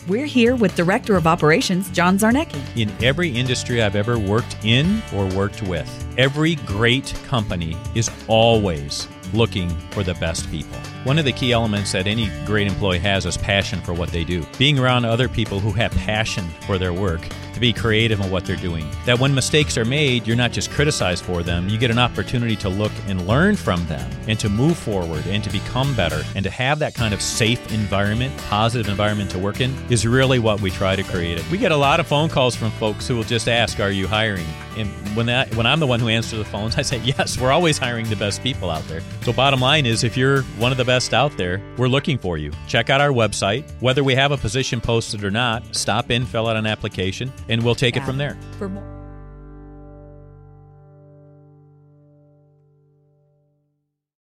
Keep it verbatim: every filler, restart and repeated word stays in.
We're here with Director of Operations, John Zarnecki. In every industry I've ever worked in or worked with, every great company is always looking for the best people. One of the key elements that any great employee has is passion for what they do. Being around other people who have passion for their work, to be creative in what they're doing. That when mistakes are made, you're not just criticized for them, you get an opportunity to look and learn from them and to move forward and to become better. And to have that kind of safe environment, positive environment to work in is really what we try to create. We get a lot of phone calls from folks who will just ask, are you hiring? And when that, when I'm the one who answers the phones, I say, yes, we're always hiring the best people out there. So bottom line is, if you're one of the best out there, we're looking for you. Check out our website. Whether we have a position posted or not, stop in, fill out an application, and we'll take yeah. it from there. For more